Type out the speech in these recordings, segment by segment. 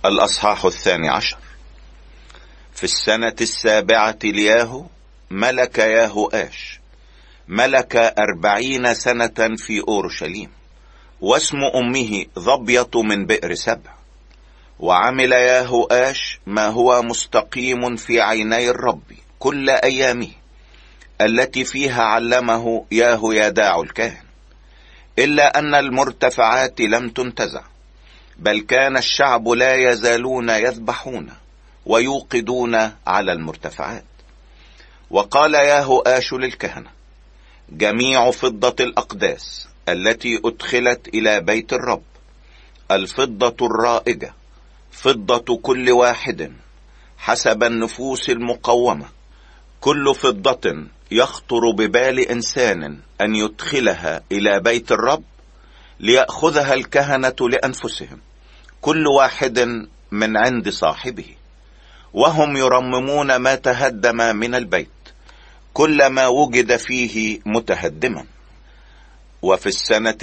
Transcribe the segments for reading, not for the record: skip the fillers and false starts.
الأصحاح 12. في السنة 7 لياهو ملك ياهوآش، ملك 40 سنة في أورشليم، واسم أمه ظبية من بئر سبع. وعمل ياهوآش ما هو مستقيم في عيني الرب كل أيامه التي فيها علمه ياهويداع الكاهن، إلا أن المرتفعات لم تنتزع، بل كان الشعب لا يزالون يذبحون ويوقدون على المرتفعات. وقال ياهوآش للكهنة: جميع فضة الأقداس التي أدخلت إلى بيت الرب، الفضة الرائجة، فضة كل واحد حسب النفوس المقومة، كل فضة يخطر ببال إنسان أن يدخلها إلى بيت الرب، ليأخذها الكهنة لأنفسهم كل واحد من عند صاحبه، وهم يرممون ما تهدم من البيت كل ما وجد فيه متهدما. وفي السنة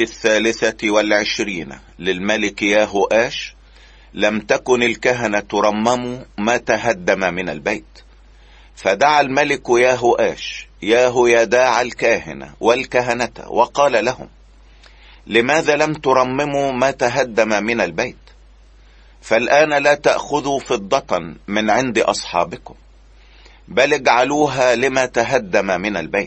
23 للملك ياهوآش لم تكن الكهنة ترمموا ما تهدم من البيت، فدعا الملك ياهوآش ياهويداع الكاهن والكهنة وقال لهم: لماذا لم ترمموا ما تهدم من البيت؟ فالآن لا تأخذوا فضة من عند أصحابكم، بل اجعلوها لما تهدم من البيت.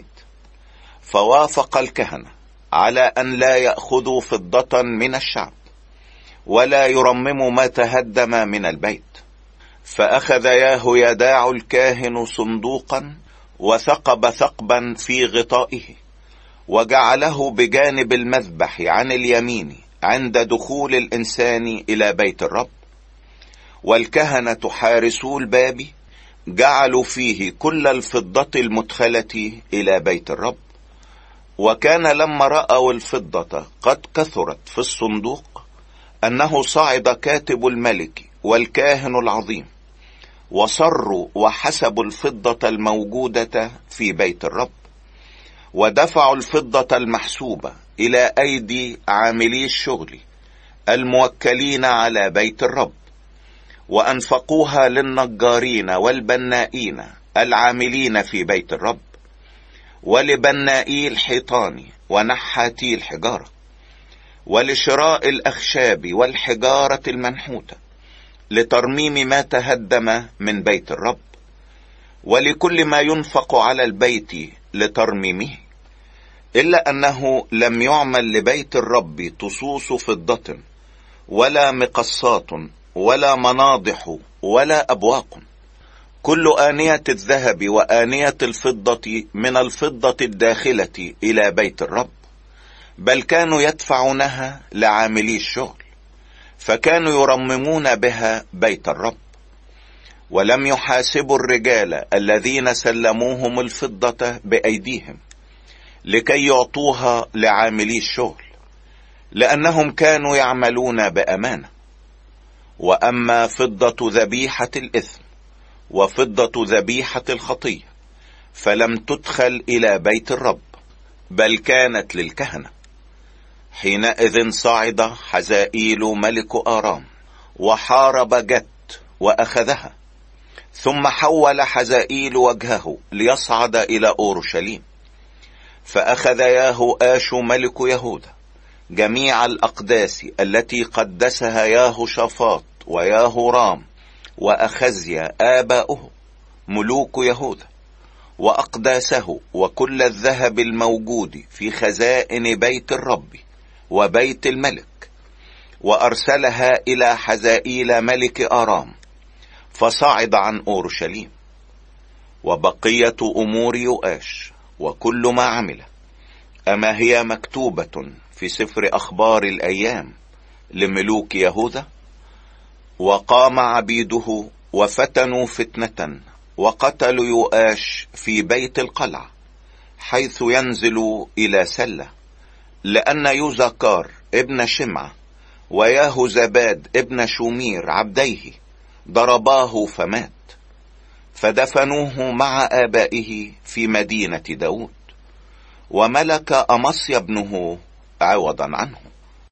فوافق الكهنة على أن لا يأخذوا فضة من الشعب ولا يرمموا ما تهدم من البيت. فأخذ ياهويداع الكاهن صندوقا وثقب ثقبا في غطائه، وجعله بجانب المذبح عن اليمين عند دخول الإنسان إلى بيت الرب. والكهنة حارسو الباب جعلوا فيه كل الفضة المدخلة إلى بيت الرب. وكان لما رأوا الفضة قد كثرت في الصندوق أنه صعد كاتب الملك والكاهن العظيم، وصروا وحسبوا الفضة الموجودة في بيت الرب، ودفعوا الفضة المحسوبة إلى أيدي عاملي الشغل الموكلين على بيت الرب، وأنفقوها للنجارين والبنائين العاملين في بيت الرب، ولبنائي الحيطان ونحاتي الحجارة، ولشراء الأخشاب والحجارة المنحوتة لترميم ما تهدم من بيت الرب، ولكل ما ينفق على البيت لترميمه. إلا أنه لم يعمل لبيت الرب تصوص فضة ولا مقصات ولا مناضح ولا أبواق، كل آنية الذهب وآنية الفضة من الفضة الداخلة إلى بيت الرب، بل كانوا يدفعونها لعاملي الشغل، فكانوا يرممون بها بيت الرب. ولم يحاسبوا الرجال الذين سلموهم الفضة بأيديهم لكي يعطوها لعاملي الشغل، لأنهم كانوا يعملون بأمانة. وأما فضة ذبيحة الإثم وفضة ذبيحة الخطية فلم تدخل إلى بيت الرب، بل كانت للكهنة. حينئذ صعد حزائيل ملك آرام وحارب جت وأخذها، ثم حول حزائيل وجهه ليصعد إلى أورشليم. فأخذ ياهوآش ملك يهوذا جميع الأقداس التي قدسها ياهوشافاط وياهورام وأخزيا آباؤه ملوك يهوذا، وأقداسه وكل الذهب الموجود في خزائن بيت الرب وبيت الملك، وأرسلها إلى حزائيل ملك آرام، فصعد عن أورشليم. وبقية أمور يؤاش وكل ما عمل، أما هي مكتوبة في سفر أخبار الأيام لملوك يهوذا؟ وقام عبيده وفتنوا فتنة وقتلوا يؤاش في بيت القلعة حيث ينزل إلى سلة، لأن يوزكار ابن شمعة وياهوزباد ابن شومير عبديه ضرباه فمات، فدفنوه مع آبائه في مدينة داود، وملك أمصيا ابنه عوضا عنه.